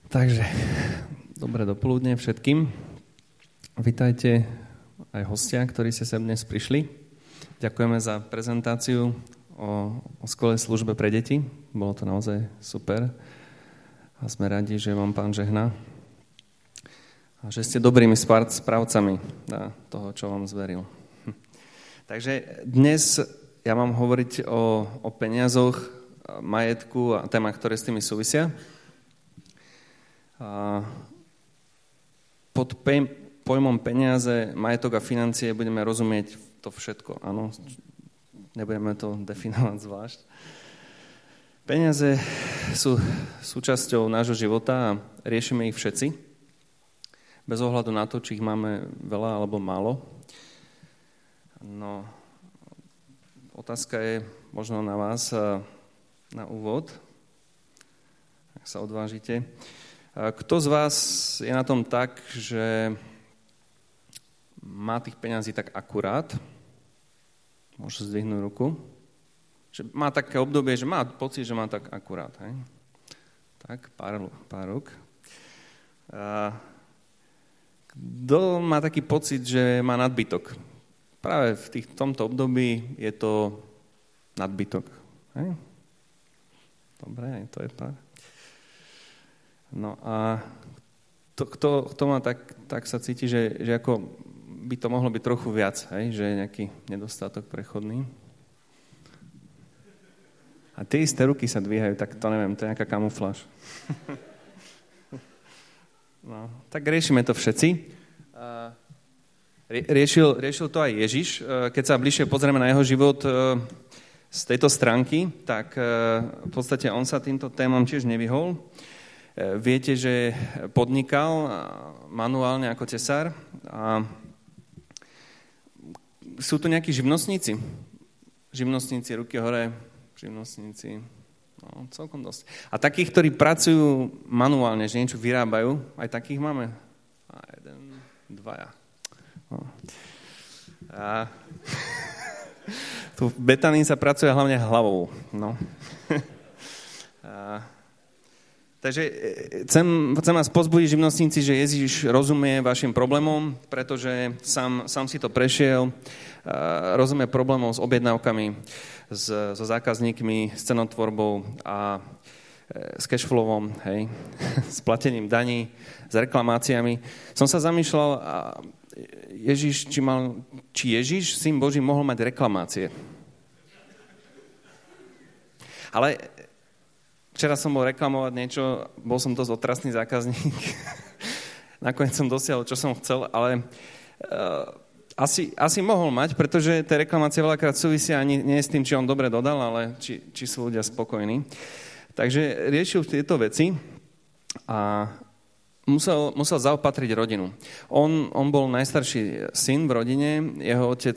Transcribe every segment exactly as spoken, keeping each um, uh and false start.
Takže, dobré dopoludne všetkým. Vítajte aj hostia, ktorí ste sem dnes prišli. Ďakujeme za prezentáciu o, o skvelej službe pre deti. Bolo to naozaj super. A sme radi, že vám Pán žehná. A že ste dobrými správcami na toho, čo vám zveril. Takže dnes ja mám hovoriť o, o peniazoch, majetku a témach, ktoré s tými súvisia. A pod pe- pojmom peniaze, majetok a financie budeme rozumieť to všetko, áno. Nebudeme to definovať zvlášť. Peniaze sú súčasťou nášho života a riešime ich všetci. Bez ohľadu na to, či ich máme veľa alebo málo. No, otázka je možno na vás na úvod, ak sa odvážite. Kto z vás je na tom tak, že má tých peňazí tak akurát? Môže zdvihnúť ruku. Že má také obdobie, že má pocit, že má tak akurát. Hej? Tak, pár, pár rúk. Kto má taký pocit, že má nadbytok? Práve v tých, tomto období je to nadbytok. Hej? Dobre, to je pár. No a to, kto, kto má tak, tak sa cíti, že, že ako by to mohlo byť trochu viac, hej? Že je nejaký nedostatok prechodný. A tie isté ruky sa dvíhajú, tak to neviem, to je nejaká kamufláž. No, tak riešime to všetci. Riešil, riešil to aj Ježiš. Keď sa bližšie pozrieme na jeho život z tejto stránky, tak v podstate on sa týmto témam tiež nevyhol. Viete, že podnikal manuálne ako tesár a sú tu nejakí živnostníci. Živnostníci, ruky hore, živnostníci, no celkom dosť. A takých, ktorí pracujú manuálne, že niečo vyrábajú, aj takých máme. A jeden, dvaja. No. A tu v Betánii sa pracuje hlavne hlavou. No. A Takže chcem, chcem vás pozbudiť, živnostníci, že Ježiš rozumie vašim problémom, pretože sám, sám si to prešiel, rozumie problémov s objednávkami, s, so zákazníkmi, s cenotvorbou a s cashflowom, hej, s platením daní, s reklamáciami. Som sa zamýšľal, Ježiš, či, mal, či Ježiš, syn Boží, mohol mať reklamácie. Ale včera som bol reklamovať niečo, bol som dosť otrasný zákazník. Nakoniec som dosiahol, čo som chcel, ale uh, asi, asi mohol mať, pretože tie reklamácie veľakrát súvisia ani nie s tým, či on dobre dodal, ale či, či sú ľudia spokojní. Takže riešil tieto veci a musel, musel zaopatriť rodinu. On, on bol najstarší syn v rodine, jeho otec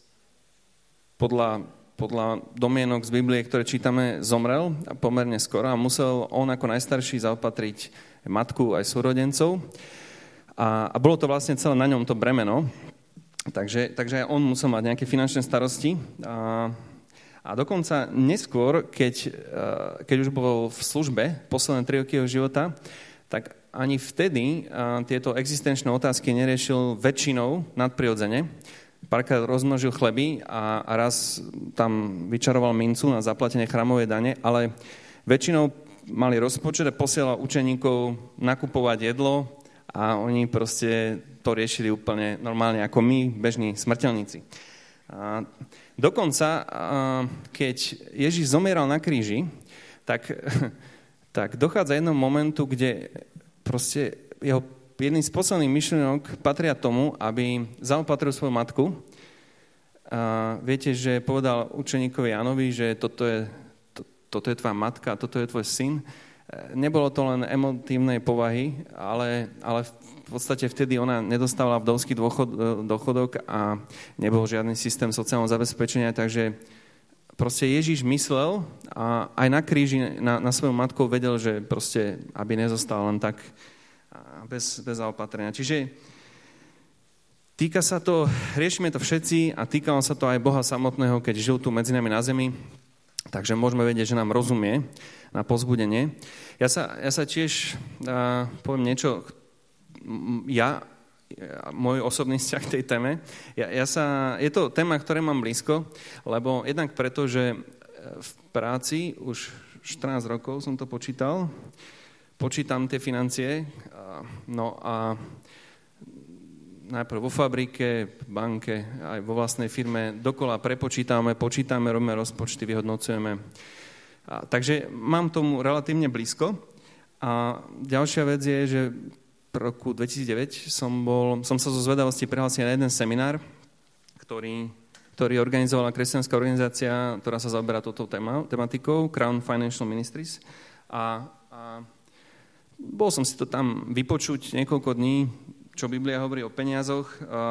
podľa podľa domienok z Biblie, ktoré čítame, zomrel pomerne skoro a musel on ako najstarší zaopatriť matku aj súrodencov. A, a bolo to vlastne celé na ňom to bremeno. Takže, takže on musel mať nejaké finančné starosti. A, a dokonca neskôr, keď, keď už bol v službe, posledné tri roky jeho života, tak ani vtedy tieto existenčné otázky neriešil väčšinou nadprirodzene. Párkrát rozmnožil chleby a, a raz tam vyčaroval mincu na zaplatenie chrámovej dane, ale väčšinou mali rozpočet a posielal učeníkov nakupovať jedlo a oni proste to riešili úplne normálne ako my, bežní smrteľníci. A dokonca, a keď Ježiš zomieral na kríži, tak, tak dochádza jednom momentu, kde proste jeho jedným z posledných myšlienok patria tomu, aby zaopatril svoju matku. A viete, že povedal učeníkovi Jánovi, že toto je, to, toto je tvoja matka, toto je tvoj syn. Nebolo to len emotívnej povahy, ale, ale v podstate vtedy ona nedostávala vdovský dôchod, dôchodok a nebol žiadny systém sociálneho zabezpečenia, takže proste Ježiš myslel a aj na kríži na, na svoju matku vedel, že proste, aby nezostal len tak Bez, bez zaopatrenia. Čiže týka sa to, riešime to všetci a týkalo sa to aj Boha samotného, keď žil tu medzi nami na zemi. Takže môžeme vedieť, že nám rozumie na povzbudenie. Ja sa, ja sa tiež uh, poviem niečo, ja, môj osobný vzťah k tej téme. Ja, ja sa, je to téma, ktoré mám blízko, lebo jednak preto, že v práci už štrnásť rokov som to počítal, počítam tie financie, no a najprv vo fabrike, v banke, aj vo vlastnej firme dokola prepočítame, počítame, robíme rozpočty, vyhodnocujeme. A, takže mám tomu relatívne blízko. A ďalšia vec je, že v roku dvetisícdeväť som, bol, som sa zo zvedavosti prihlásil na jeden seminár, ktorý, ktorý organizovala kresťanská organizácia, ktorá sa zaoberá touto téma, tematikou, Crown Financial Ministries. A, a bol som si to tam vypočuť niekoľko dní, čo Biblia hovorí o peniazoch.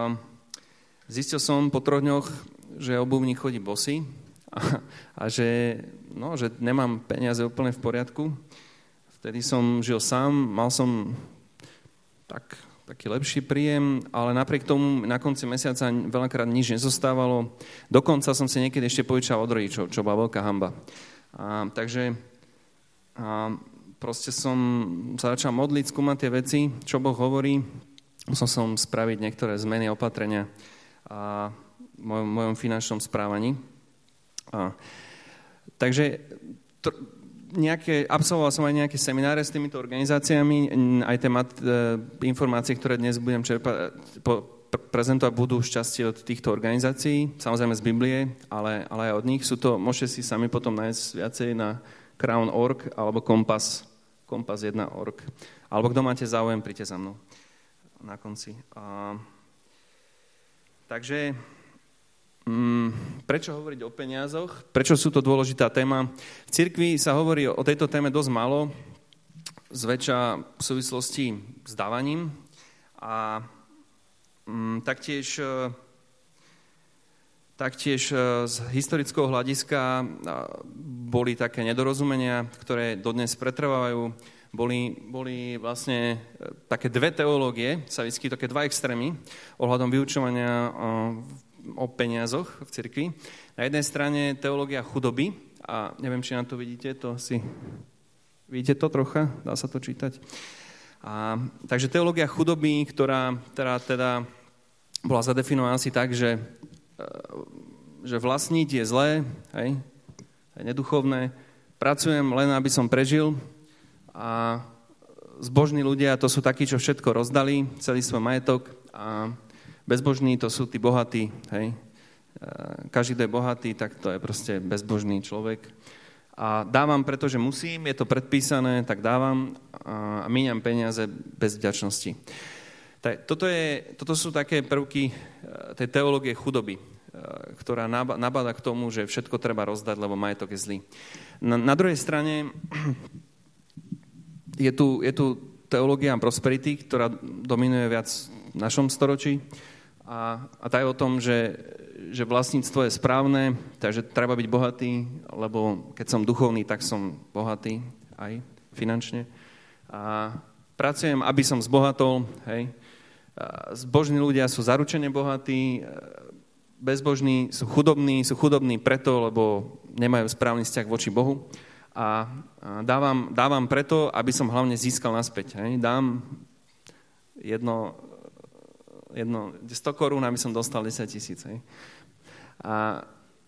Zistil som po troch dňoch, že obuvník chodí bosý a, a že, no, že nemám peniaze úplne v poriadku. Vtedy som žil sám, mal som tak, taký lepší príjem, ale napriek tomu na konci mesiaca veľakrát nič nezostávalo. Dokonca som si niekedy ešte požičal od rodičov, čo bola veľká hanba. A, takže a, proste som sa začal modliť, skúmať tie veci, čo Boh hovorí. Musel som spraviť niektoré zmeny, opatrenia a v mojom, mojom finančnom správaní. A, takže to, nejaké, absolvoval som aj nejaké semináre s týmito organizáciami, aj tie mat, e, informácie, ktoré dnes budem čerpať, po, prezentovať, budú šťastie od týchto organizácií, samozrejme z Biblie, ale, ale aj od nich. Sú to, môžete si sami potom nájsť viacej na crown bodka org alebo kompas, kompas jeden bodka org. Alebo kto máte záujem, príďte za mnou na konci. A, takže um, prečo hovoriť o peniazoch? Prečo sú to dôležitá téma? V cirkvi sa hovorí o tejto téme dosť málo, zväčša v súvislosti s dávaním a um, taktiež, uh, taktiež uh, z historického hľadiska uh, boli také nedorozumenia, ktoré dodnes pretrvávajú. Boli, boli vlastne také dve teológie, sa vyskytujú také dva extrémy ohľadom vyučovania o, o peniazoch v cirkvi. Na jednej strane teológia chudoby, a neviem, či na to vidíte, to si... Vidíte to trocha? Dá sa to čítať? A, takže teológia chudoby, ktorá teda, teda bola zadefinovaná asi tak, že, že vlastniť je zlé, hej, je neduchovné, pracujem len, aby som prežil. A zbožní ľudia, to sú takí, čo všetko rozdali, celý svoj majetok, a bezbožní to sú tí bohatí, hej. Každý, kto je bohatý, tak to je proste bezbožný človek. A dávam, pretože musím, je to predpísané, tak dávam a míňam peniaze bez vďačnosti. Toto, je, toto sú také prvky tej teológie chudoby, ktorá nabáda k tomu, že všetko treba rozdať, lebo majetok je zlý. Na, na druhej strane Je tu, je tu teológia prosperity, ktorá dominuje viac v našom storočí a, a tá je o tom, že, že vlastníctvo je správne, takže treba byť bohatý, lebo keď som duchovný, tak som bohatý aj finančne. A pracujem, aby som zbohatol, hej. A zbožní ľudia sú zaručene bohatí, bezbožní sú chudobní, sú chudobní preto, lebo nemajú správny vzťah voči Bohu. A dávam, dávam preto, aby som hlavne získal naspäť. Hej. Dám jedno, jedno, sto korún, aby som dostal desať tisíc. Hej. A,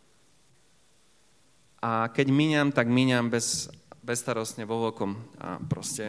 a keď míňam, tak míňam bez, bezstarostne vo veľkom. A proste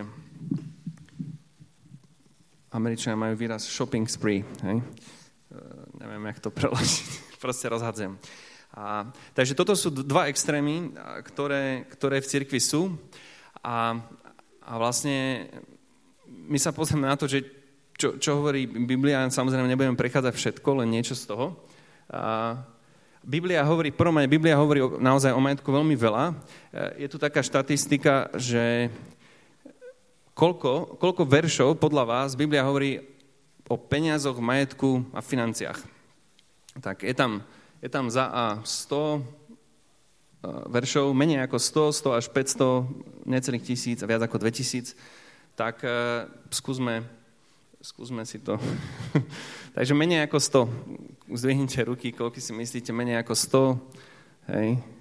Američania majú výraz shopping spree. Hej. Neviem, jak to preložiť. Proste rozhadzujem. A, takže toto sú dva extrémy, ktoré, ktoré v cirkvi sú a, a vlastne my sa pozrieme na to, že čo, čo hovorí Biblia, samozrejme nebudeme prechádzať všetko, len niečo z toho. A Biblia hovorí, prvom rade, Biblia hovorí o, naozaj o majetku veľmi veľa. Je tu taká štatistika, že koľko, koľko veršov podľa vás Biblia hovorí o peniazoch, majetku a financiách. Tak je tam Je tam za A sto veršov, menej ako sto, sto až päťsto, necelých tisíc a viac ako dvetisíc. Tak uh, skúsme, skúsme si to. Takže menej ako sto. Zdvihnite ruky, koľko si myslíte, menej ako sto. Hej.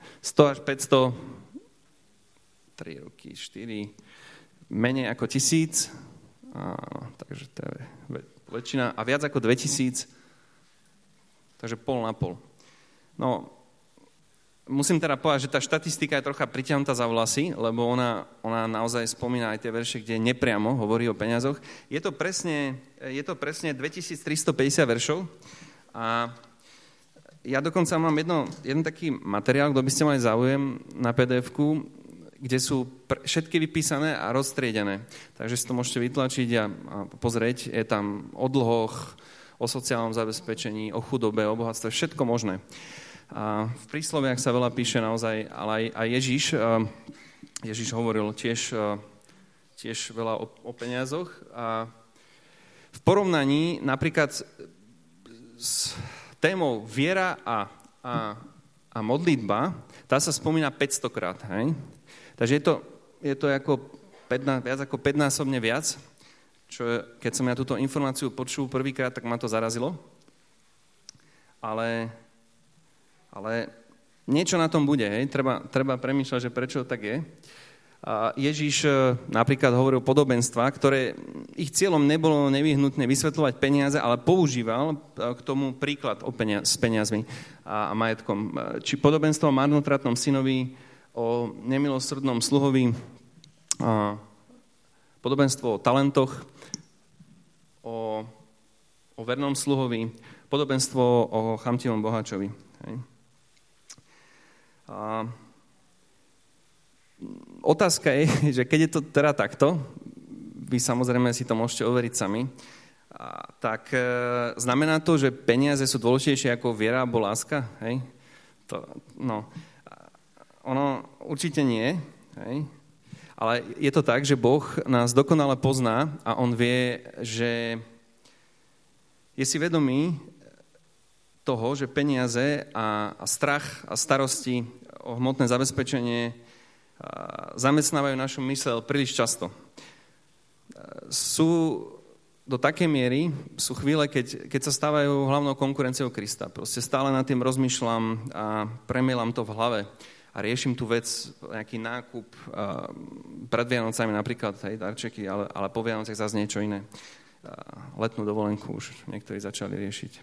sto až päťsto, tri roky, štyri, menej ako tisíc, áno, takže to je väčšina, a viac ako dvetisíc, takže pol na pol. No, musím teda povedať, že tá štatistika je trocha pritiahnutá za vlasy, lebo ona, ona naozaj spomína aj tie verše, kde nepriamo hovorí o peniazoch. Je to presne, je to presne dvetisíctristopäťdesiat veršov a ja dokonca mám jedno, jeden taký materiál, kto by ste mali záujem na pé dé efku, kde sú pr- všetky vypísané a roztriedené. Takže si to môžete vytlačiť a, a pozrieť. Je tam o dlhoch, o sociálnom zabezpečení, o chudobe, o bohatstve, všetko možné. A v prísloviach sa veľa píše naozaj, ale aj, aj Ježiš, Ježiš hovoril tiež, tiež veľa o, o peniazoch. A v porovnaní napríklad s témou viera a, a, a modlitba, tá sa spomína päťstokrát. Hej? Takže je to, je to ako pätnásť, viac ako päťnásobne viac, čo keď som ja túto informáciu počul prvýkrát, tak ma to zarazilo. Ale, ale niečo na tom bude. Hej? Treba, treba premýšľať, že prečo tak je. A Ježiš napríklad hovoril podobenstva, ktoré ich cieľom nebolo nevyhnutne vysvetľovať peniaze, ale používal k tomu príklad o peniaz, s peniazmi a, a majetkom. Či podobenstvo o marnotratnom synovi, o nemilosrdnom sluhovi, a podobenstvo o talentoch, o, o vernom sluhovi, podobenstvo o chamtivom boháčovi. Hej. A otázka je, že keď je to teda takto, vy samozrejme si to môžete overiť sami, a, tak e, znamená to, že peniaze sú dôležitejšie ako viera alebo láska? Hej? To, no, ono určite nie, hej? Ale je to tak, že Boh nás dokonale pozná a on vie, že je si vedomý toho, že peniaze a, a strach a starosti o hmotné zabezpečenie zamestnávajú našu myseľ príliš často. Sú do takej miery, sú chvíle, keď, keď sa stávajú hlavnou konkurenciou Krista. Proste stále nad tým rozmýšľam a premielam to v hlave a riešim tú vec, nejaký nákup pred Vianocami napríklad, hej, darčeky, ale, ale po Vianocach zase niečo iné. Letnú dovolenku už niektorí začali riešiť.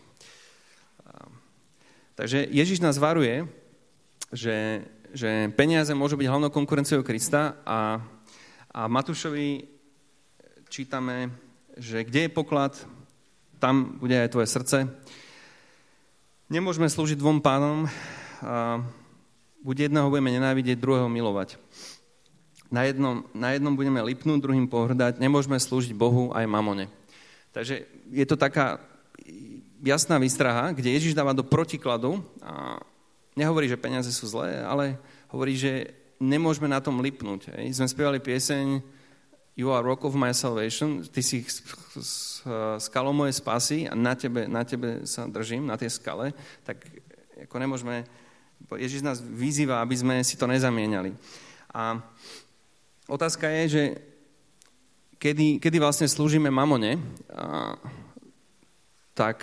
Takže Ježiš nás varuje, že že peniaze môžu byť hlavnou konkurenciou Krista a, a Matúšovi čítame, že kde je poklad, tam bude aj tvoje srdce. Nemôžeme slúžiť dvom pánom, a buď jedného budeme nenávidieť, druhého milovať. Na jednom, na jednom budeme lipnúť, druhým pohrdať, nemôžeme slúžiť Bohu aj mamone. Takže je to taká jasná výstraha, kde Ježiš dáva do protikladu a nehovorí, že peniaze sú zlé, ale hovorí, že nemôžeme na tom lipnúť. Hej. Sme spievali pieseň You are rock of my salvation, ty si skalou mojej spásy a na tebe, na tebe sa držím, na tej skale, tak ako nemôžeme, Ježiš nás vyzýva, aby sme si to nezamieniali. A otázka je, že kedy, kedy vlastne slúžime mamone, a, tak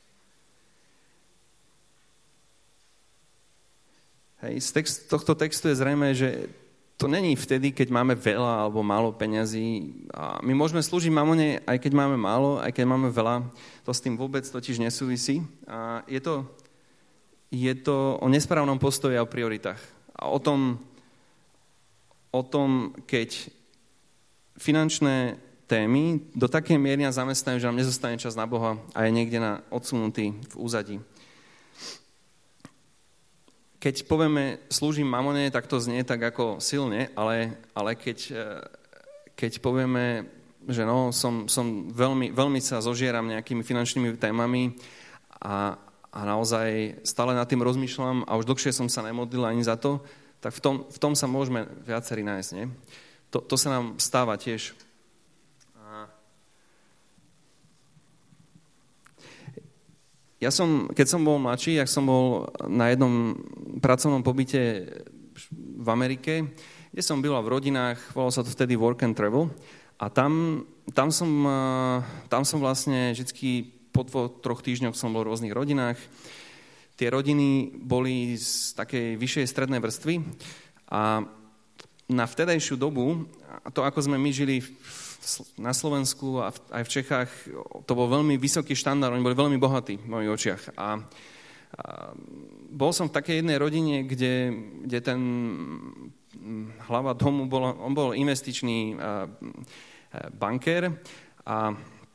hej, z text, tohto textu je zrejme, že to není vtedy, keď máme veľa alebo málo peňazí. A my môžeme slúžiť mamone, aj keď máme málo, aj keď máme veľa. To s tým vôbec totiž nesúvisí. A je to, je to o nesprávnom postoji a o prioritách. A o tom, o tom, keď finančné témy do takej miery nás zamestnajú, že nám nezostane čas na Boha a je niekde na odsunutý v úzadí. Keď povieme slúžim mamone, tak to znie tak ako silne, ale, ale keď, keď povieme, že no, som, som veľmi, veľmi sa zožieram nejakými finančnými témami a, a naozaj stále nad tým rozmýšľam a už dlhšie som sa nemodlil ani za to, tak v tom, v tom sa môžeme viacerí nájsť. Nie? To, to sa nám stáva tiež. Ja som, keď som bol mladší, jak som bol na jednom pracovnom pobyte v Amerike, kde som býval v rodinách, volalo sa to vtedy work and travel, a tam, tam, som, tam som vlastne vždycky po dvoch, troch týždňoch som bol v rôznych rodinách. tie rodiny boli z takej vyššej strednej vrstvy a na vtedajšiu dobu, a to ako sme my žili na Slovensku a aj v Čechách, to bol veľmi vysoký štandard, oni boli veľmi bohatí v mojich očiach. A, a bol som v takej jednej rodine, kde, kde ten hlava domu, bol, on bol investičný bankér a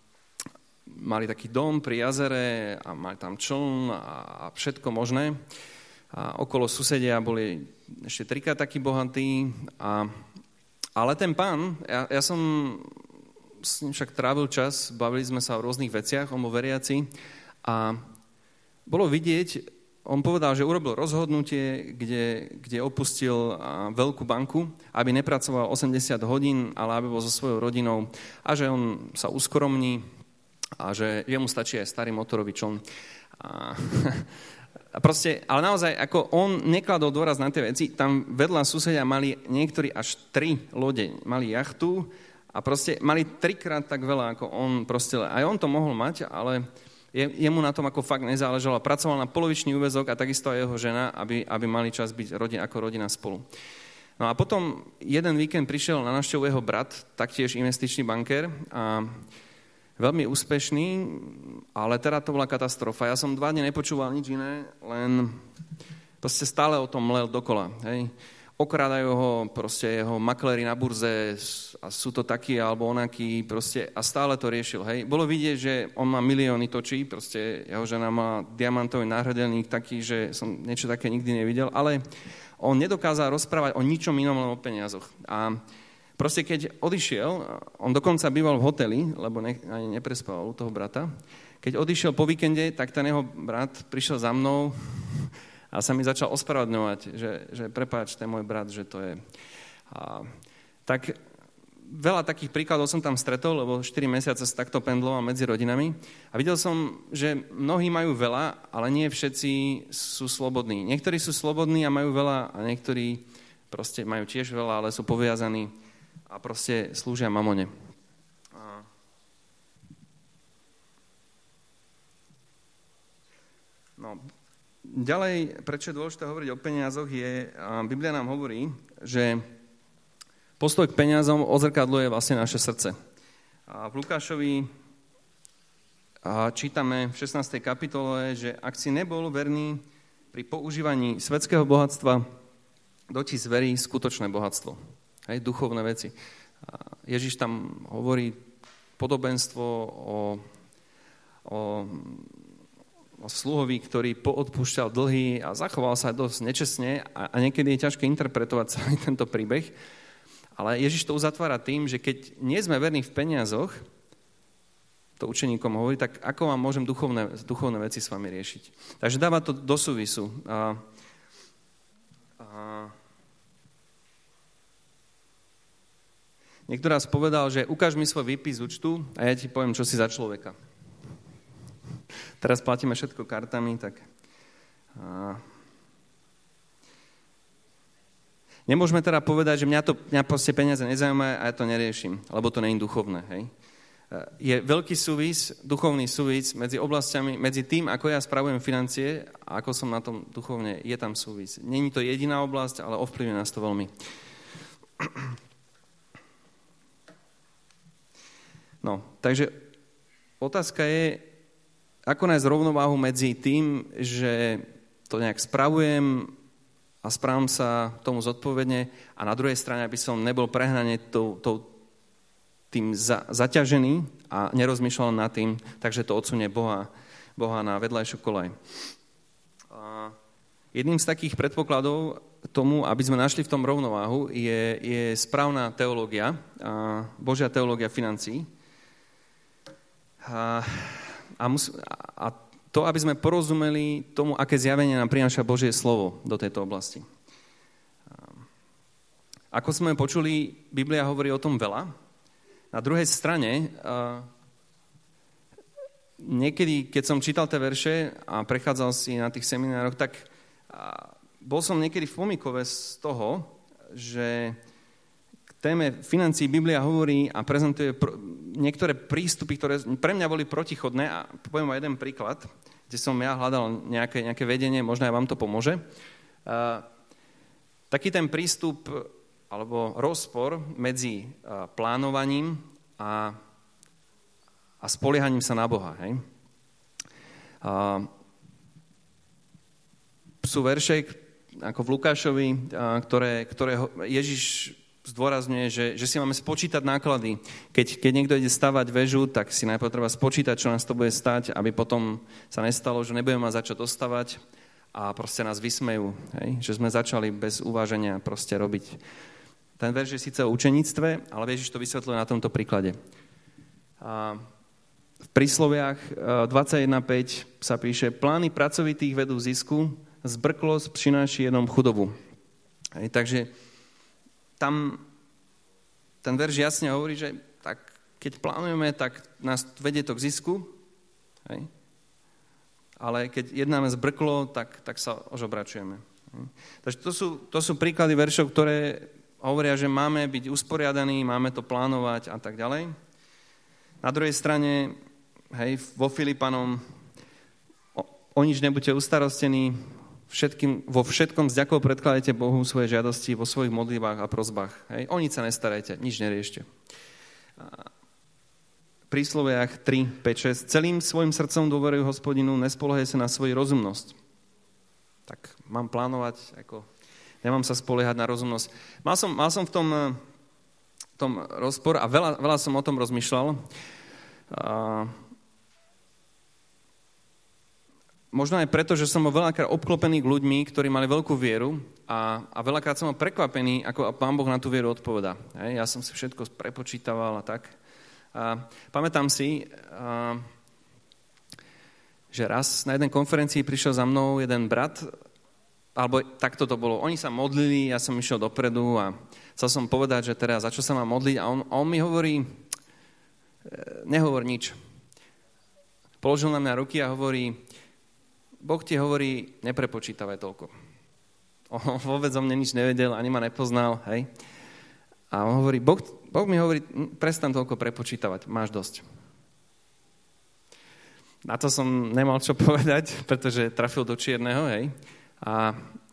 mali taký dom pri jazere a mali tam čln a všetko možné. A okolo susedia boli ešte trikrát takí bohatí. A, ale ten pán, ja, ja som s ním však trávil čas, bavili sme sa o rôznych veciach, on bol veriaci a bolo vidieť, on povedal, že urobil rozhodnutie, kde, kde opustil veľkú banku, aby nepracoval osemdesiat hodín, ale aby bol so svojou rodinou a že on sa uskromní a že jemu stačí aj starý motorový čln. A, a proste, ale naozaj, ako on nekladol dôraz na tie veci, tam vedľa susedia mali niektorí až tri lode, mali jachtu a proste mali trikrát tak veľa ako on. Proste, aj on to mohol mať, ale je, jemu na tom ako fakt nezáležalo. Pracoval na polovičný úväzok a takisto aj jeho žena, aby, aby mali čas byť rodin, ako rodina spolu. No a potom jeden víkend prišiel na návštevu jeho brat, taktiež investičný bankér a veľmi úspešný, ale teda to bola katastrofa. Ja som dva dni nepočúval nič iné, len proste stále o tom mlel dokola. Hej. Okrádajú ho proste jeho makléri na burze a sú to takí alebo onakí proste a stále to riešil. Hej. Bolo vidieť, že on má milióny točí, proste jeho žena má diamantový náhrdelník taký, že som niečo také nikdy nevidel, ale on nedokázal rozprávať o ničom inom, len o peniazoch. A proste keď odišiel, on dokonca býval v hoteli, lebo ne, ani neprespával u toho brata, keď odišiel po víkende, tak ten jeho brat prišiel za mnou a sa mi začal ospravedlňovať, že, že prepáč, ten môj brat, že to je. A, tak veľa takých príkladov som tam stretol, lebo štyri mesiace sa takto pendloval medzi rodinami a videl som, že mnohí majú veľa, ale nie všetci sú slobodní. Niektorí sú slobodní a majú veľa a niektorí proste majú tiež veľa, ale sú poviazaní a proste slúžia mamone. No, ďalej, prečo je dôležité hovoriť o peniazoch, je, Biblia nám hovorí, že postoj k peniazom odzrkadľuje vlastne naše srdce. A v Lukášovi čítame v šestnástej kapitole, že ak si nebol verný pri používaní svetského bohatstva, kto ti zverí skutočné bohatstvo, hej, duchovné veci. Ježiš tam hovorí podobenstvo o, o o sluhovi, ktorý poodpúšťal dlhy a zachoval sa dosť nečestne a, a niekedy je ťažké interpretovať celý tento príbeh. Ale Ježiš to uzatvára tým, že keď nie sme verní v peniazoch, to učeníkom hovorí, tak ako vám môžem duchovné, duchovné veci s vami riešiť. Takže dáva to do súvisu. A, a, niekto raz povedal, že ukáž mi svoj výpis z účtu a ja ti poviem, čo si za človeka. Teraz platíme všetko kartami, tak a... nemôžeme teda povedať, že mňa to mňa proste peniaze nezaujímajú a ja to neriešim, lebo to nie je duchovné. Hej? Je veľký súvis, duchovný súvis medzi oblastiami, medzi tým, ako ja spravujem financie a ako som na tom duchovne, je tam súvis. Není to jediná oblasť, ale ovplyvňuje nás to veľmi. No, takže otázka je, ako nájsť rovnováhu medzi tým, že to nejak spravujem a správam sa tomu zodpovedne a na druhej strane, aby som nebol prehnane to, to, tým za, zaťažený a nerozmýšľal nad tým, takže to odsunie Boha, Boha na vedľajšiu koľaj. A jedným z takých predpokladov tomu, aby sme našli v tom rovnováhu, je, je správna teológia, Božia teológia financií. A A, mus, a to, aby sme porozumeli tomu, aké zjavenie nám prináša Božie slovo do tejto oblasti. Ako sme počuli, Biblia hovorí o tom veľa. Na druhej strane, niekedy, keď som čítal tie verše a prechádzal si na tých seminároch, tak bol som niekedy v pomykove z toho, že k téme financií Biblia hovorí a prezentuje niektoré prístupy, ktoré pre mňa boli protichodné, a poviem vám jeden príklad. kde som ja hľadal nejaké, nejaké vedenie, možno aj vám to pomôže. Uh, taký ten prístup alebo rozpor medzi uh, plánovaním a, a spoliehaním sa na Boha. Hej? Uh, sú verše, ako v Lukášovi, uh, ktoré, ktoré Ježiš zdôrazňuje, že, že si máme spočítať náklady. Keď, keď niekto ide stavať väžu, tak si najprv treba spočítať, čo nás to bude stať, aby potom sa nestalo, že nebudeme mať začať dostavať a proste nás vysmejú. Hej? Že sme začali bez uváženia proste robiť. Ten verš je síce o učeníctve, ale Ježiš to vysvetľuje na tomto príklade. A v prísloviach dvadsaťjeden päť sa píše: plány pracovitých vedú zisku, zbrklosť prináši jenom chudobu. Hej? Takže tam ten verš jasne hovorí, že tak, keď plánujeme, tak nás vedie to k zisku, hej? Ale keď jednáme zbrklo, tak, tak sa ožobračujeme. Hej? Takže to sú, to sú príklady veršov, ktoré hovoria, že máme byť usporiadaní, máme to plánovať a tak ďalej. Na druhej strane, hej, vo Filipanom o, o nič nebuďte ustarostení, Všetkým, vo všetkom s ďakou predkladajte Bohu svoje žiadosti vo svojich modlivách a prosbách. Hej? O nič sa nestarajte, nič neriešte. V prísloviach tri, päť, šesť. Celým svojim srdcom dôveruj Hospodinu, nespoľahaj sa na svoju rozumnosť. Tak mám plánovať, ako nemám sa spoliehať na rozumnosť. Mal som, mal som v tom, tom rozpor a veľa, veľa som o tom rozmýšľal. A možno aj preto, že som bol veľakrát obklopený ľuďmi, ktorí mali veľkú vieru a, a veľakrát som bol prekvapený, ako Pán Boh na tú vieru odpovedá. Hej, ja som si všetko prepočítaval a tak. A pamätám si, a, že raz na jednej konferencii prišiel za mnou jeden brat, alebo takto to bolo. Oni sa modlili, ja som išiel dopredu a chcel som povedať, že teraz za čo sa mám modliť. A on, a on mi hovorí, nehovor nič. Položil na mňa ruky a hovorí: Boh ti hovorí, neprepočítavaj toľko. On vôbec o mne nič nevedel, ani ma nepoznal, hej. A on hovorí, boh, boh mi hovorí, prestan toľko prepočítavať, máš dosť. Na to som nemal čo povedať, pretože trafil do čierneho, hej. A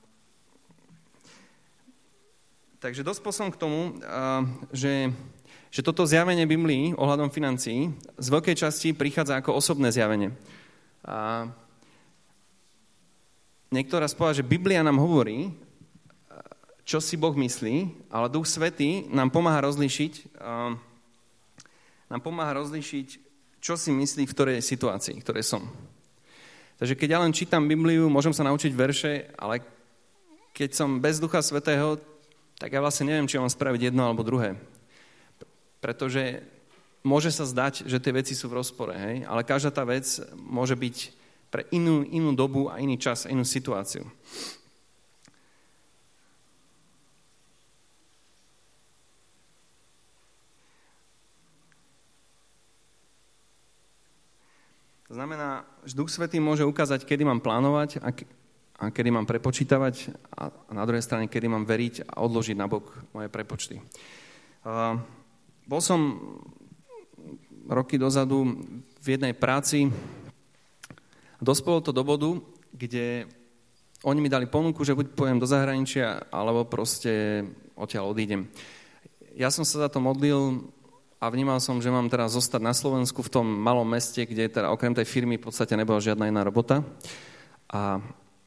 takže dospel som k tomu, že, že toto zjavenie Biblii ohľadom financií z veľkej časti prichádza ako osobné zjavenie. A niekto raz povedal, že Biblia nám hovorí, čo si Boh myslí, ale Duch Svätý nám pomáha rozlíšiť, nám pomáha rozlíšiť, čo si myslí v ktorej situácii, v ktorej som. Takže keď ja len čítam Bibliu, môžem sa naučiť verše, ale keď som bez Ducha Svätého, tak ja vlastne neviem, či mám spraviť jedno alebo druhé. Pretože môže sa zdať, že tie veci sú v rozpore, hej? Ale každá tá vec môže byť pre inú, inú dobu a iný čas, a inú situáciu. To znamená, že Duch Svätý môže ukázať, kedy mám plánovať a, k- a kedy mám prepočítavať a, a na druhej strane, kedy mám veriť a odložiť na bok moje prepočty. Uh, bol som roky dozadu v jednej práci. Dospelo to do bodu, kde oni mi dali ponuku, že buď pojem do zahraničia, alebo proste odtiaľ odídem. Ja som sa za to modlil a vnímal som, že mám teraz zostať na Slovensku v tom malom meste, kde teda okrem tej firmy v podstate nebola žiadna iná robota. A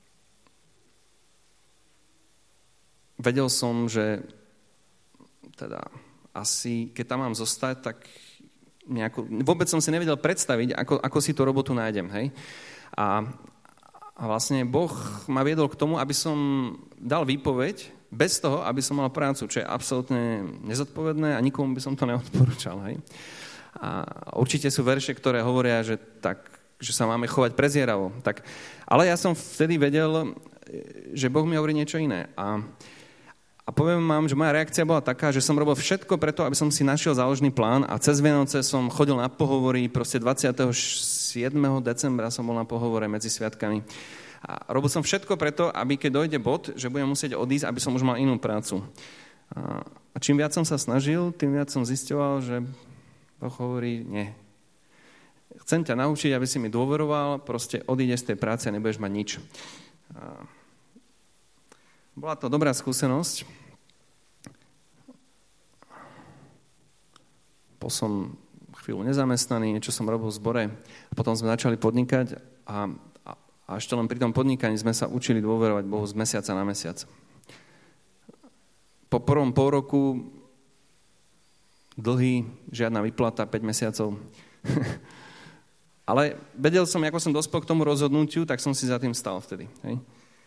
vedel som, že teda asi, keď tam mám zostať, tak nejako, vôbec som si nevedel predstaviť, ako, ako si tú robotu nájdem, hej. A, a vlastne Boh ma viedol k tomu, aby som dal výpoveď bez toho, aby som mal prácu, čo je absolútne nezodpovedné a nikomu by som to neodporúčal. Hej. A určite sú verše, ktoré hovoria, že, tak, že sa máme chovať prezieravo. Tak, ale ja som vtedy vedel, že Boh mi hovorí niečo iné. A, a poviem vám, že moja reakcia bola taká, že som robil všetko preto, aby som si našiel záložný plán a cez Vianoce som chodil na pohovory, proste dvadsiateho siedmeho decembra som bol na pohovore medzi sviatkami. A robil som všetko preto, aby keď dojde bod, že budem musieť odísť, aby som už mal inú prácu. A, a čím viac som sa snažil, tým viac som zisťoval, že Boh hovorí nie. chcem ťa naučiť, aby si mi dôveroval, proste odídeš z tej práce a nebudeš mať nič. A bola to dobrá skúsenosť. Bol som chvíľu nezamestnaný, niečo som robil v zbore a potom sme začali podnikať a, a, a ešte len pri tom podnikaní sme sa učili dôverovať Bohu z mesiaca na mesiac. Po prvom pol roku dlhý, žiadna vyplata, päť mesiacov. Ale vedel som, ako som dospel k tomu rozhodnutiu, tak som si za tým stal vtedy. Hej.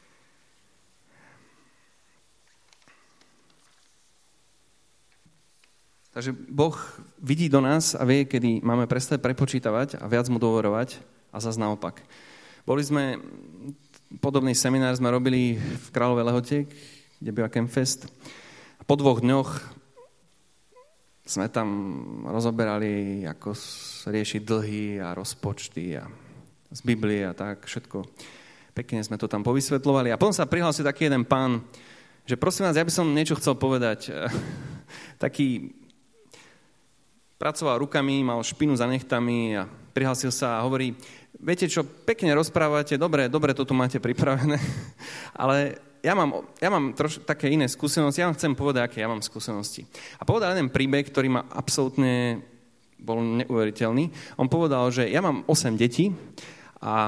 Takže Boh vidí do nás a vie, kedy máme prestať prepočítavať a viac mu dôverovať a zase naopak. Boli sme, podobný seminár sme robili v Kráľovej Lehote, kde býva Campfest. Po dvoch dňoch sme tam rozoberali, ako riešiť dlhy a rozpočty a z Biblie a tak, všetko. Pekne sme to tam povysvetľovali. A potom sa prihlásil taký jeden pán, že prosím vás, ja by som niečo chcel povedať. Taký pracoval rukami, mal špinu za nechtami a prihlásil sa a hovorí, viete čo, pekne rozprávate, dobre, dobre to tu máte pripravené, ale ja mám, ja mám troš, také iné skúsenosti, ja vám chcem povedať, aké ja mám skúsenosti. A povedal jeden príbeh, ktorý ma absolútne bol neuveriteľný. On povedal, že ja mám osem detí a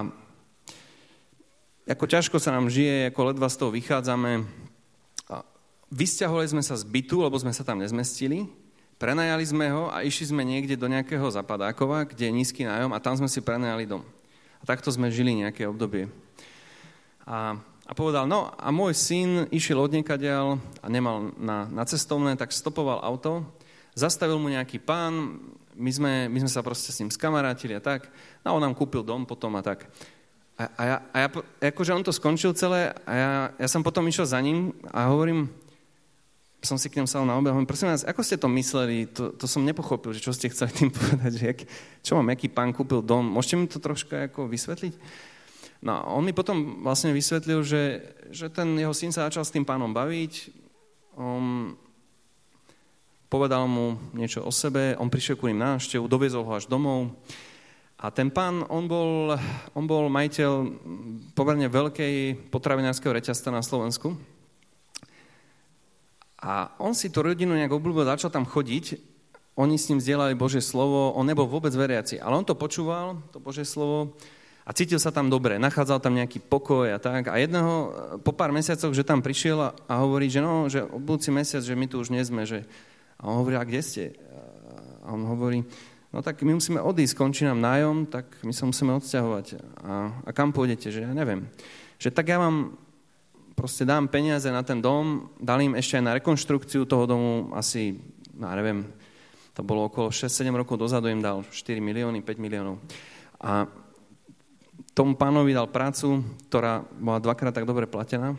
ako ťažko sa nám žije, ako ledva z toho vychádzame. A vysťahovali sme sa z bytu, lebo sme sa tam nezmestili. Prenajali sme ho a išli sme niekde do nejakého Zapadákova, kde je nízky nájom a tam sme si prenajali dom. A takto sme žili nejaké obdobie. A, a povedal, no a môj syn išiel odniekadiaľ a nemal na, na cestovné, tak stopoval auto, zastavil mu nejaký pán, my sme, my sme sa proste s ním skamarátili a tak, no on nám kúpil dom potom a tak. A, a, ja, a ja, akože on to skončil celé a ja, ja som potom išiel za ním a hovorím, som si k ňom sadol na obed a hovorím, prosím vás, ako ste to mysleli? To, to som nepochopil, že čo ste chceli tým povedať, že jak, čo mám, aký pán kúpil dom? Môžete mi to troška ako vysvetliť? No a on mi potom vlastne vysvetlil, že, že ten jeho syn sa začal s tým pánom baviť, on povedal mu niečo o sebe, on prišiel ku ním na návštevu, doviezol ho až domov a ten pán, on bol, on bol majiteľ pomerne veľkej potravinárskeho reťazca na Slovensku. A on si tú rodinu nejak obľúbil, začal tam chodiť, oni s ním zdieľali Božie slovo, on nebol vôbec veriaci, ale on to počúval, to Božie slovo, a cítil sa tam dobre, nachádzal tam nejaký pokoj a tak. A jedného, po pár mesiacoch, že tam prišiel a, a hovorí, že no, že od budúci mesiac, že my tu už nie sme, že... A on hovorí, a kde ste? A on hovorí, no tak my musíme odísť, končí nám nájom, tak my sa musíme odsťahovať. A, a kam pôjdete? Že ja neviem. Že tak ja vám proste dám peniaze na ten dom, dal im ešte aj na rekonštrukciu toho domu, asi, no neviem, to bolo okolo šesť sedem rokov dozadu, im dal štyri milióny, päť miliónov. A tomu pánovi dal prácu, ktorá bola dvakrát tak dobre platená.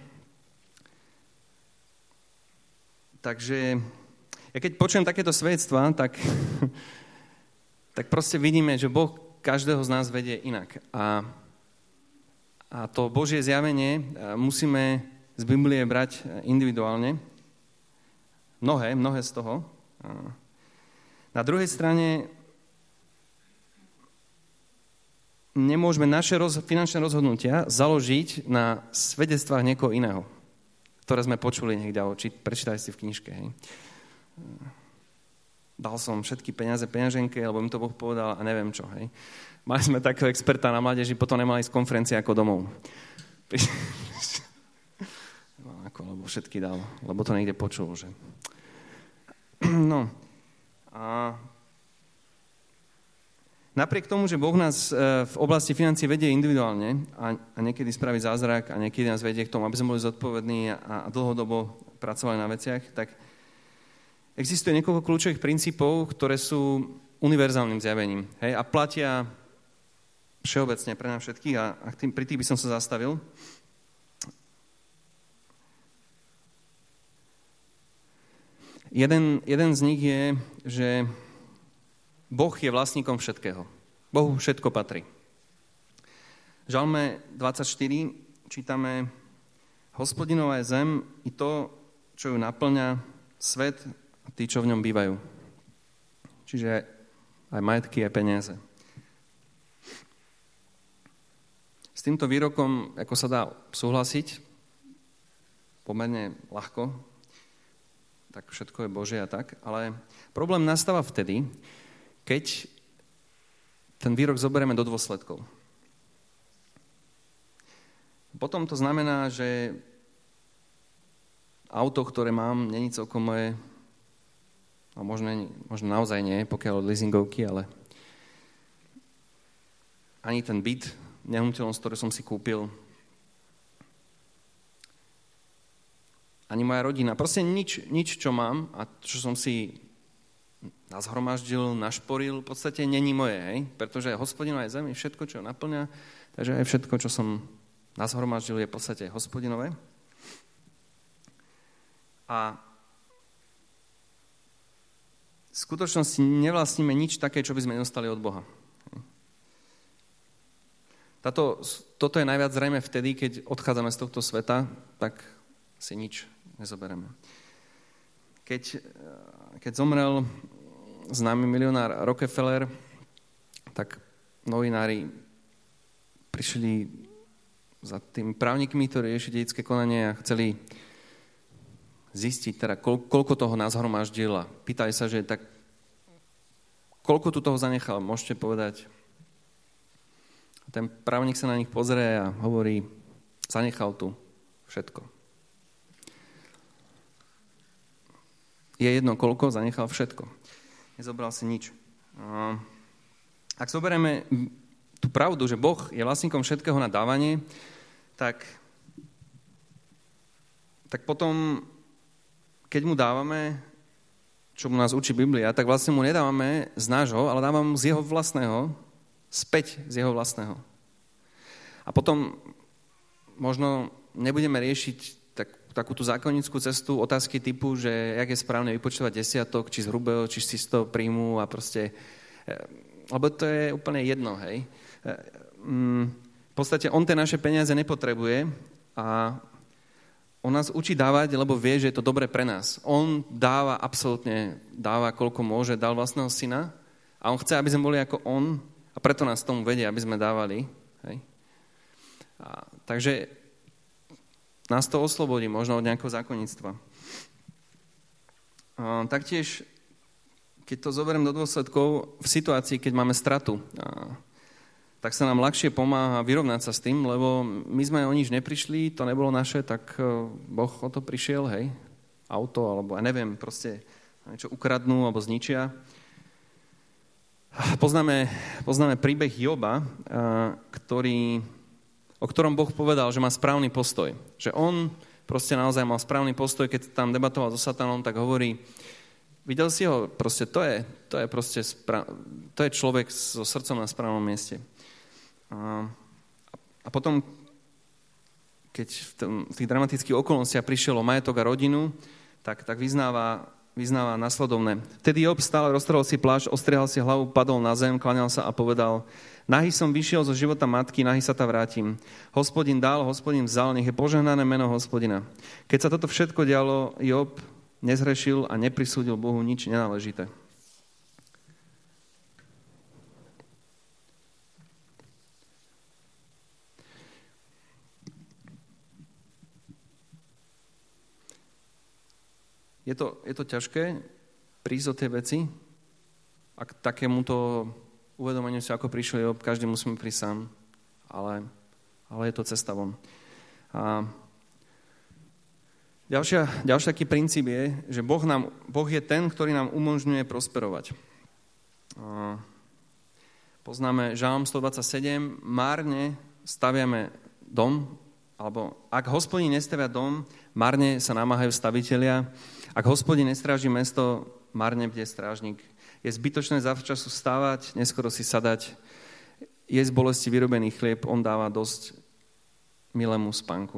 Takže, ja keď počujem takéto svedectvá, tak, tak proste vidíme, že Boh každého z nás vedie inak. A A to Božie zjavenie musíme z Biblie brať individuálne. Mnohé, mnohé z toho. Na druhej strane nemôžeme naše roz, finančné rozhodnutia založiť na svedectvách niekoho iného, ktoré sme počuli niekde, či prečítali si v knižke. Hej. Dal som všetky peniaze peňaženke, lebo mi to Boh povedal a neviem čo. Hej. Mali sme takého experta na mládeži, potom nemali z konferencie ako domov. No, ako, lebo všetky dal, lebo to niekde počul, že... No. A napriek tomu, že Boh nás v oblasti financií vedie individuálne a, a niekedy spraví zázrak a niekedy nás vedie k tomu, aby sme boli zodpovední a, a dlhodobo pracovali na veciach, tak existuje niekoľko kľúčových princípov, ktoré sú univerzálnym zjavením. Hej, a platia všeobecne pre nás všetkých a, a tým, pri tých by som sa zastavil. Jeden, jeden z nich je, že Boh je vlastníkom všetkého. Bohu všetko patrí. V Žalme dvadsaťštyri čítame: Hospodinova je zem i to, čo ju naplňa, svet a tí, čo v ňom bývajú. Čiže aj majetky, aj peniaze. týmto výrokom, ako sa dá súhlasiť, pomerne ľahko, tak všetko je Božie a tak, ale problém nastáva vtedy, keď ten výrok zoberieme do dôsledkov. Potom to znamená, že auto, ktoré mám, není celkom moje, a možno, možno naozaj nie, pokiaľ od leasingovky, ale ani ten byt, nehnuteľnosť, ktorú som si kúpil, ani moja rodina, proste nič, nič, čo mám a čo som si nazhromaždil, našporil, v podstate není moje, hej? Pretože Hospodinové zemi, všetko, čo naplňa, takže aj všetko, čo som nazhromaždil, je v podstate Hospodinové. A v skutočnosti nevlastníme nič také, čo by sme nedostali od Boha. Táto, toto je najviac zrejme vtedy, keď odchádzame z tohto sveta, tak si nič nezoberieme. Keď, keď zomrel známy milionár Rockefeller, tak novinári prišli za tými právnikmi, ktorí riešili dedické konanie a chceli zistiť, teda koľko toho nazhromaždil a pýtali sa, že tak koľko tu toho zanechal, môžete povedať. Ten právnik sa na nich pozrie a hovorí, zanechal tu všetko. Je jedno koľko, zanechal všetko. Nezobral si nič. Ak zoberieme tú pravdu, že Boh je vlastníkom všetkého na dávanie, tak, tak potom, keď mu dávame, čo mu nás učí Biblia, tak vlastne mu nedávame z nášho, ale dávame mu z jeho vlastného, späť z jeho vlastného. A potom možno nebudeme riešiť tak, takú tú zákonnickú cestu, otázky typu, že jak je správne vypočítavať desiatok, či z hrubého, či z čistého príjmu a proste, lebo to je úplne jedno, hej. V podstate on tie naše peniaze nepotrebuje a on nás učí dávať, lebo vie, že je to dobre pre nás. On dáva absolútne, dáva koľko môže, dal vlastného syna a on chce, aby sme boli ako on a preto nás tomu vedie, aby sme dávali. Hej. A, takže nás to oslobodí možno od nejakého zákonníctva. A, taktiež, keď to zoberiem do dôsledkov, v situácii, keď máme stratu, a, tak sa nám ľahšie pomáha vyrovnať sa s tým, lebo my sme o nič neprišli, to nebolo naše, tak Boh o to prišiel, hej, auto, alebo ja neviem, proste niečo ukradnú alebo zničia. Poznáme, poznáme príbeh Joba, ktorý, o ktorom Boh povedal, že má správny postoj. Že on proste naozaj mal správny postoj, keď tam debatoval so satanom, tak hovorí, videl si ho, proste to je, to je proste spra- to je človek so srdcom na správnom mieste. A, a potom, keď v, tom, v tých dramatických okolnostiach prišiel o majetok a rodinu, tak, tak vyznáva, vyznáva nasledovné. Vtedy Job stále roztrhol si plášť, ostriehal si hlavu, padol na zem, kláňal sa a povedal, nahý som vyšiel zo života matky, nahý sa ta vrátim. Hospodin dal, Hospodin vzal, nech je požehnané meno Hospodina. Keď sa toto všetko dialo, Job nezhrešil a neprisúdil Bohu nič nenáležité. Je to, je to ťažké prísť o tie veci a k takémuto uvedomeniu si, ako prišiel Job, každý musíme prísť sám, ale, ale je to cesta von. A ďalšia, ďalší taký princíp je, že boh, nám, boh je ten, ktorý nám umožňuje prosperovať. A poznáme Žalm stodvadsaťsedem, márne staviame dom, alebo ak Hospodin nestavia dom, márne sa namáhajú stavitelia. Ak Hospodin nestráži mesto, márne bdie strážnik. Je zbytočné zavčasu stávať, neskoro si sadať. Je z bolesti vyrobený chlieb, on dáva dosť milému spánku.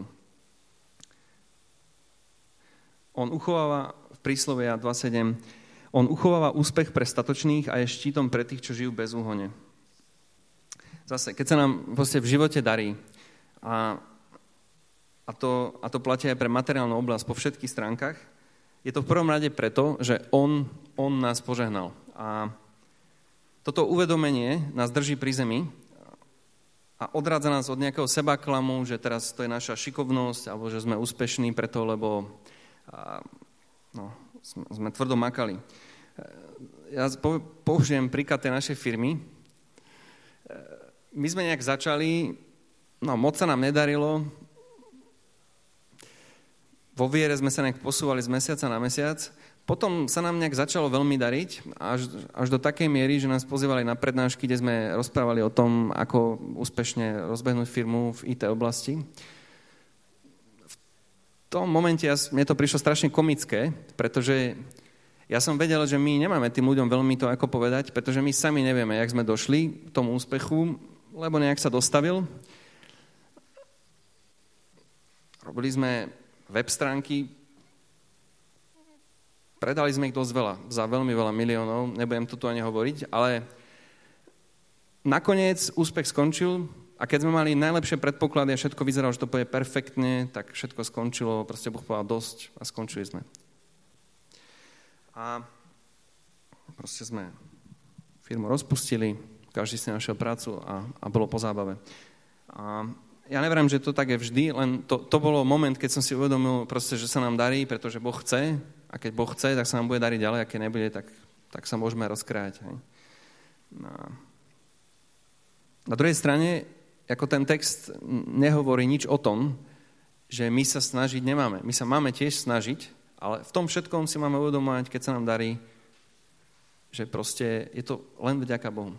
On uchováva, v príslovia dva sedem, on uchováva úspech pre statočných a je štítom pre tých, čo žijú bez úhone. Zase, keď sa nám proste v živote darí a, a, to, a to platí aj pre materiálnu oblasť po všetkých stránkach, je to v prvom rade preto, že on, on nás požehnal. A toto uvedomenie nás drží pri zemi a odrádza nás od nejakého sebaklamu, že teraz to je naša šikovnosť, alebo že sme úspešní preto, lebo a, no, sme tvrdo makali. Ja použijem príklad tej našej firmy. My sme nejak začali, no moc sa nám nedarilo, vo viere sme sa nejak posúvali z mesiaca na mesiac, potom sa nám nejak začalo veľmi dariť, až, až do takej miery, že nás pozývali na prednášky, kde sme rozprávali o tom, ako úspešne rozbehnúť firmu v í té oblasti. V tom momente ja, mne to prišlo strašne komické, pretože ja som vedel, že my nemáme tým ľuďom veľmi to ako povedať, pretože my sami nevieme, jak sme došli k tomu úspechu, lebo nejak sa dostavil. Robili sme web stránky, predali sme ich dosť veľa, za veľmi veľa miliónov, nebudem to tu ani hovoriť, ale nakoniec úspech skončil a keď sme mali najlepšie predpoklady a všetko vyzeralo, že to pôjde perfektne, tak všetko skončilo, proste Boh povedal dosť a skončili sme. A proste sme firmu rozpustili, každý si našiel prácu a, a bolo po zábave. A ja neverím, že to tak je vždy, len to, to bolo moment, keď som si uvedomil proste, že sa nám darí, pretože Boh chce a keď Boh chce, tak sa nám bude dariť ďalej a keď nebude, tak, tak sa môžeme rozkrájať. Hej. No. Na druhej strane, ako ten text nehovorí nič o tom, že my sa snažiť nemáme. My sa máme tiež snažiť, ale v tom všetkom si máme uvedomovať, keď sa nám darí, že proste je to len vďaka Bohu.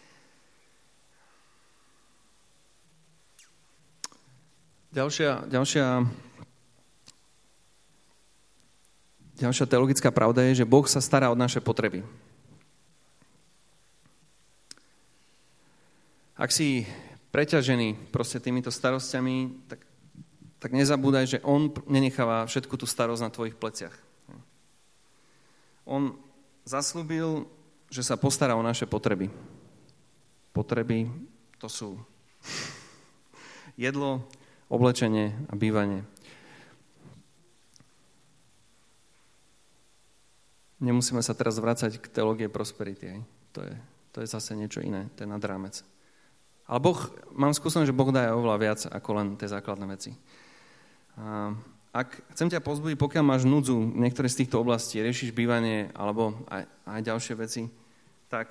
Ďalšia, ďalšia, ďalšia teologická pravda je, že Boh sa stará o naše potreby. Ak si preťažený proste týmito starosťami, tak tak nezabúdaj, že on nenecháva všetku tú starosť na tvojich pleciach. On zasľúbil, že sa postará o naše potreby. Potreby to sú jedlo, oblečenie a bývanie. Nemusíme sa teraz vrácať k teológie prosperity. To je, to je zase niečo iné, to je nad rámec. Ale Boh, mám skúsenosť, že Boh dá oveľa viac ako len tie základné veci. A ak chcem ťa pozbudiť, pokiaľ máš núdzu v niektoré z týchto oblastí, riešiš bývanie alebo aj, aj ďalšie veci, tak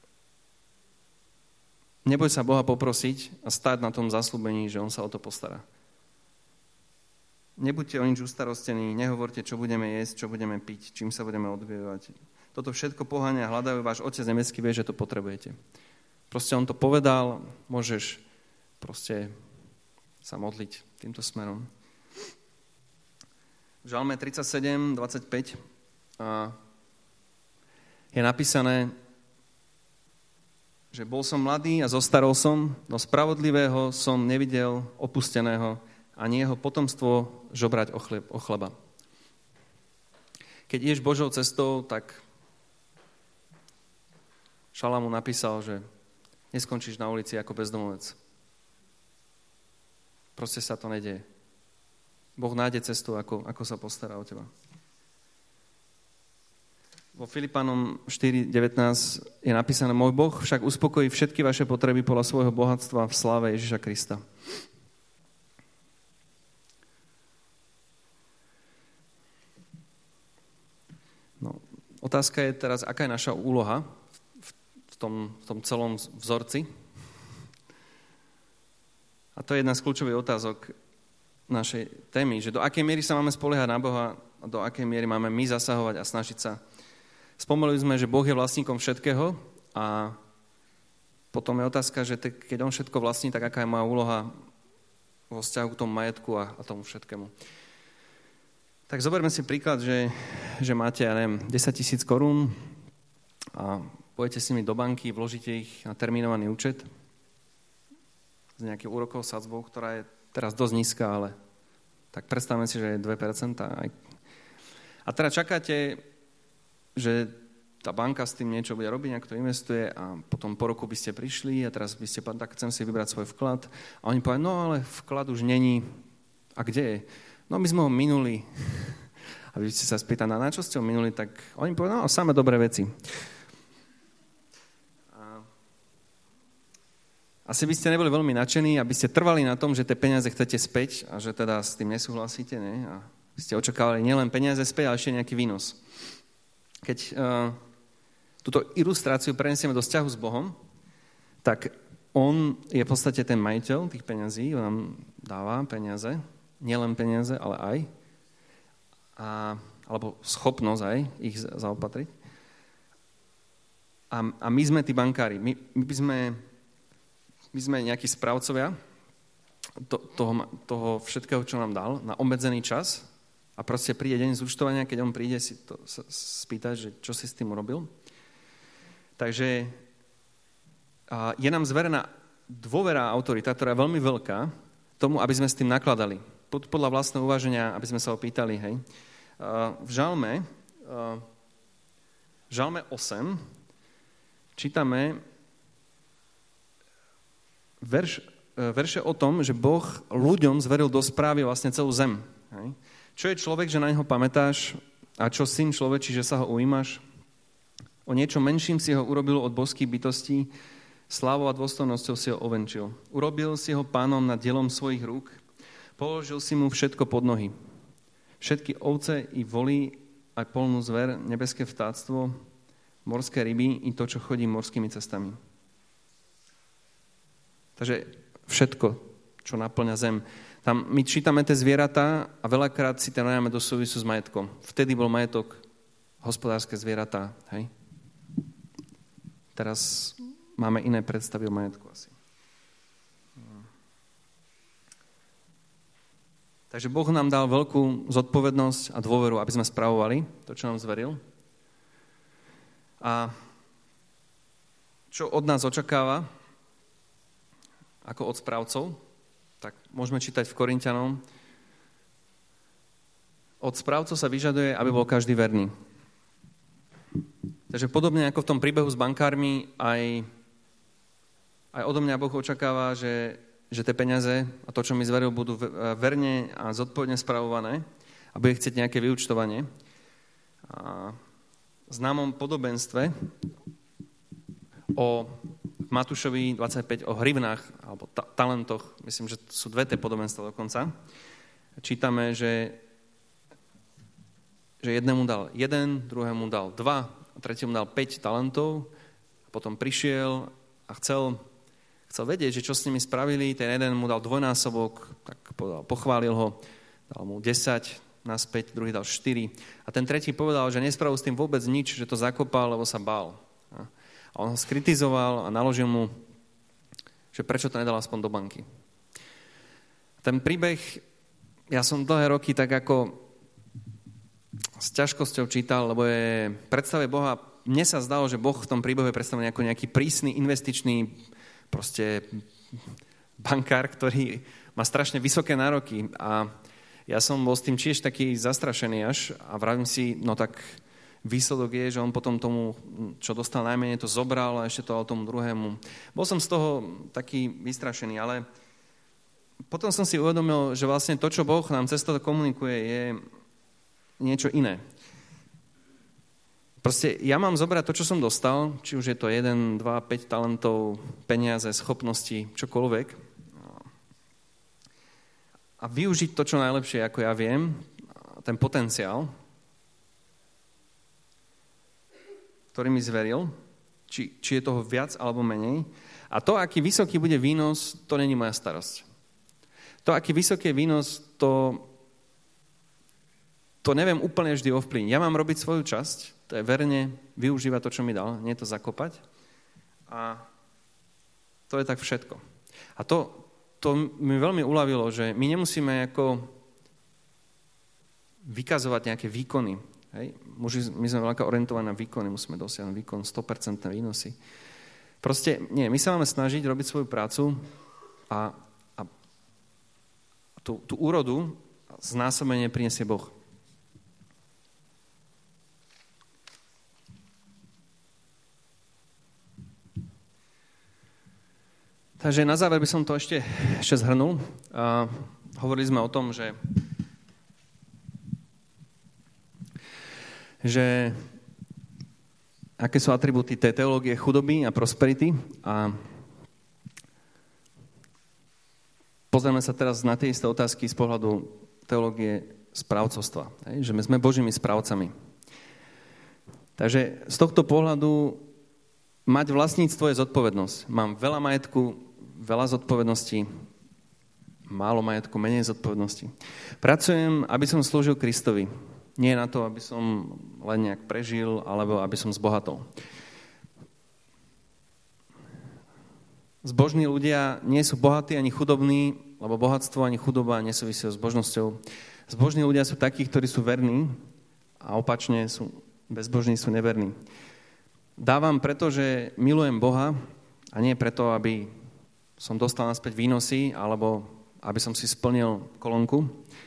neboj sa Boha poprosiť a stáť na tom zasľúbení, že on sa o to postará. Nebuďte o nič ustarostení, nehovorte, čo budeme jesť, čo budeme piť, čím sa budeme odbievať. Toto všetko poháňa, hľadajú, váš Otec nebeský vie, že to potrebujete. Proste on to povedal, môžeš proste sa modliť týmto smerom. V Žalme tridsaťsedem dvadsaťpäť je napísané, že bol som mladý a zostarol som, no spravodlivého som nevidel opusteného, ani jeho potomstvo žobrať o chleba. Keď ideš Božou cestou, tak Šalamún napísal, že neskončíš na ulici ako bezdomovec. Proste sa to nedieje. Boh nájde cestu, ako, ako sa postará o teba. Vo Filipanom štyri devätnásť je napísané: Môj Boh však uspokojí všetky vaše potreby podľa svojho bohatstva v sláve Ježiša Krista. No, otázka je teraz, aká je naša úloha v, v, tom, v tom celom vzorci. A to je jedna z kľúčových otázok našej témy, že do akej miery sa máme spoliehať na Boha a do akej miery máme my zasahovať a snažiť sa. Spomenuli sme, že Boh je vlastníkom všetkého a potom je otázka, že te, keď on všetko vlastní, tak aká je moja úloha vo vzťahu k tomu majetku a, a tomu všetkému. Tak zoberme si príklad, že, že máte, ja neviem, desaťtisíc korún a pôjdete s nimi do banky, vložíte ich na termínovaný účet s nejakým úrokovou sadzbou, ktorá je teraz dosť nízka, ale tak predstavme si, že je dve percentá. A teraz čakáte, že tá banka s tým niečo bude robiť, nejak to investuje a potom po roku by ste prišli a teraz by ste povedali, tak chcem si vybrať svoj vklad. A oni povedali, no ale vklad už není. A kde je? No my sme ho minuli. A vy ste sa spýtali, na čo ste ho minuli? Tak oni povedali, no samé dobré veci. A asi by ste neboli veľmi nadšení, aby ste trvali na tom, že tie peniaze chcete späť a že teda s tým nesúhlasíte, ne? A ste očakávali nielen peniaze späť, ale ešte nejaký výnos. Keď uh, túto ilustráciu prenesieme do vzťahu s Bohom, tak on je v podstate ten majiteľ tých peňazí, on nám dáva peniaze, nielen peniaze, ale aj, a, alebo schopnosť aj ich zaopatriť. A, a my sme tí bankári, my, my by sme... My sme nejakí správcovia to, toho, toho všetkého, čo nám dal, na obmedzený čas a proste príde deň zúčtovania, keď on príde si to spýtať, že čo si s tým urobil. Takže a je nám zverená dôvera autorita, ktorá je veľmi veľká, tomu, aby sme s tým nakladali. Pod, podľa vlastného uváženia, aby sme sa opýtali, hej. A v Žalme, a v Žalme osem čítame Verš, verše o tom, že Boh ľuďom zveril do správy vlastne celú zem. Hej. Čo je človek, že na neho pamätáš, a čo syn človečí, že sa ho ujímaš? O niečo menším si ho urobil od božských bytostí, slávou a dôstojnosťou si ho ovenčil. Urobil si ho pánom nad dielom svojich rúk, položil si mu všetko pod nohy. Všetky ovce i voly, aj polnú zver, nebeské vtáctvo, morské ryby i to, čo chodí morskými cestami. Takže všetko, čo naplňa zem. Tam my čítame tie zvieratá a veľakrát si to najáme do súvisu s majetkom. Vtedy bol majetok hospodárske zvieratá. Hej? Teraz máme iné predstavy o majetku asi. Takže Boh nám dal veľkú zodpovednosť a dôveru, aby sme spravovali to, čo nám zveril. A čo od nás očakáva, ako od správcov, tak môžeme čítať v Korinťanom. Od správcov sa vyžaduje, aby bol každý verný. Takže podobne ako v tom príbehu s bankármi, aj, aj odo mňa Boh očakáva, že, že tie peniaze a to, čo mi zveril, budú verne a zodpovedne spravované a bude chcieť nejaké vyúčtovanie. A v známom podobenstve o Matúšovi dvadsaťpäť o hrivnách alebo ta- talentoch, myslím, že sú dve tie podobenstva dokonca. Čítame, že, že jednému dal jeden, druhému dal dva, a tretiemu dal päť talentov, a potom prišiel a chcel, chcel vedieť, že čo s nimi spravili. Ten jeden mu dal dvojnásobok, tak povedal, pochválil ho, dal mu desať naspäť, druhý dal štyri. A ten tretí povedal, že nespravil s tým vôbec nič, že to zakopal, lebo sa bál. A on ho skritizoval a naložil mu, že prečo to nedal aspoň do banky. Ten príbeh, ja som dlhé roky tak ako s ťažkosťou čítal, lebo je predstave Boha, mne sa zdalo, že Boh v tom príbehu je predstavený ako nejaký prísny, investičný proste bankár, ktorý má strašne vysoké nároky. A ja som bol s tým tiež taký zastrašený až a vravím si, no tak výsledok je, že on potom tomu, čo dostal najmenej, to zobral a ešte to dal tomu druhému. Bol som z toho taký vystrašený, ale potom som si uvedomil, že vlastne to, čo Boh nám cez to komunikuje, je niečo iné. Proste ja mám zobrať to, čo som dostal, či už je to jeden, dva, päť talentov, peniaze, schopnosti, čokoľvek, a využiť to, čo najlepšie, ako ja viem, ten potenciál, ktorý mi zveril, či, či je toho viac alebo menej. A to, aký vysoký bude výnos, to není moja starosť. To, aký vysoký je výnos, to, to neviem úplne vždy ovplyvniť. Ja mám robiť svoju časť, to je verne využívať to, čo mi dal, nie to zakopať. A to je tak všetko. A to, to mi veľmi uľavilo, že my nemusíme ako vykazovať nejaké výkony. Hej. My sme veľká orientovaní na výkony, musíme dosiahnuť výkon, sto percent výnosy. Proste, nie, my sa máme snažiť robiť svoju prácu a, a tú, tú úrodu znásobenie prinesie Boh. Takže na záver by som to ešte, ešte zhrnul. A hovorili sme o tom, že že aké sú atribúty tej teológie chudoby a prosperity. A Pozrieme sa teraz na tie isté otázky z pohľadu teológie správcovstva. Že my sme Božími správcami. Takže z tohto pohľadu mať vlastníctvo je zodpovednosť. Mám veľa majetku, veľa zodpovedností, málo majetku, menej zodpovedností. Pracujem, aby som slúžil Kristovi. Nie na to, aby som len nejak prežil, alebo aby som zbohatol. Zbožní ľudia nie sú bohatí ani chudobní, lebo bohatstvo ani chudoba nesúvisia s božnosťou. Zbožní ľudia sú takí, ktorí sú verní a opačne sú bezbožní, sú neverní. Dávam preto, že milujem Boha a nie preto, aby som dostal naspäť výnosy alebo aby som si splnil kolónku.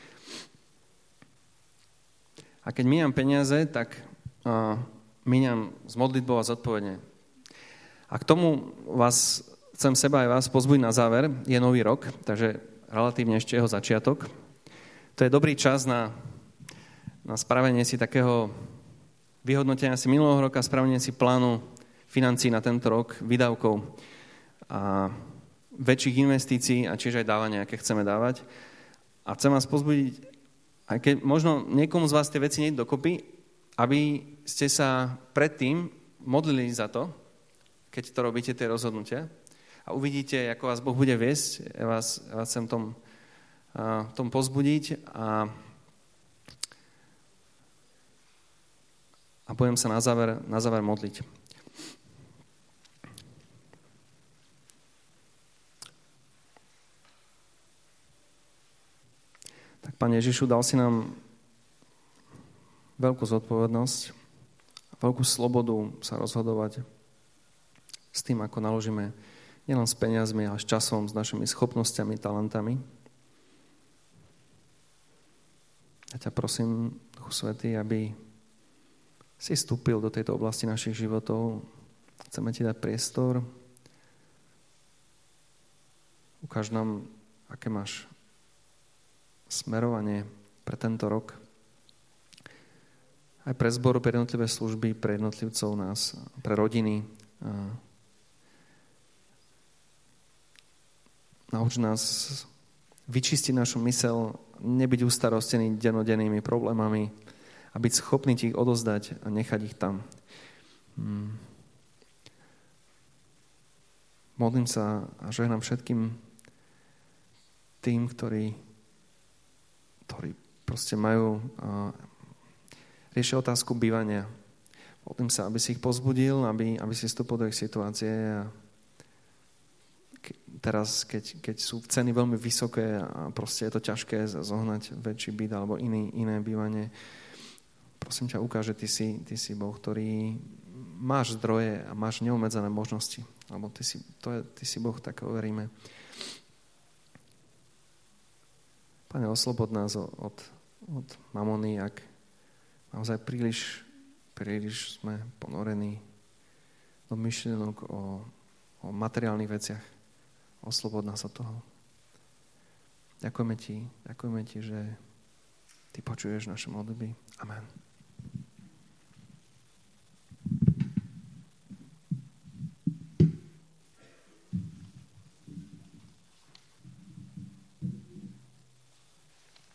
A keď míňam peniaze, tak uh, míňam s modlitbou a zodpovedne. A k tomu vás chcem seba aj vás pozbudiť na záver. Je nový rok, takže relatívne ešte jeho začiatok. To je dobrý čas na, na spravenie si takého vyhodnotenia si minulého roka, spravenie si plánu financií na tento rok, výdavkov a väčších investícií a tiež aj dávania, aké chceme dávať. A chcem vás pozbudiť, aj keď možno niekomu z vás tie veci nejde dokopy, aby ste sa predtým modlili za to, keď to robíte, tie rozhodnutia. A uvidíte, ako vás Boh bude viesť. Ja vás, ja vás chcem tom, a, tom pozbudiť a, a budem sa na záver, na záver modliť. Tak, Pane Ježišu, dal si nám veľkú zodpovednosť a veľkú slobodu sa rozhodovať s tým, ako naložíme nielen s peniazmi, ale s časom, s našimi schopnosťami, talentami. Ja ťa prosím, Duchu Svätý, aby si vstúpil do tejto oblasti našich životov. Chceme ti dať priestor. Ukáž nám, aké máš smerovanie pre tento rok. Aj pre zboru, pre jednotlivé služby, pre jednotlivcov nás, pre rodiny. Nauč nás vyčistiť našu mysel, nebyť ustarostený dennodennými problémami a byť schopný ti ich odozdať a nechať ich tam. Hmm. Modlím sa a žehnám všetkým tým, ktorí, ktorí proste majú a riešia otázku bývania. Modlím sa, aby si ich pozbudil, aby, aby si vstúpil do ich situácie a teraz, keď, keď sú ceny veľmi vysoké a proste je to ťažké zohnať väčší byt alebo iný, iné bývanie, prosím ťa, ukáž, že ty si, ty si Boh, ktorý máš zdroje a máš neobmedzené možnosti. Alebo ty si, to je, ty si Boh, tak veríme. Pane, oslobod nás od, od mamony, ak naozaj príliš, príliš sme ponorení do myšlienok o, o materiálnych veciach. Oslobod nás od toho. Ďakujeme ti, ďakujeme ti, že ty počuješ naše modlitby. Amen.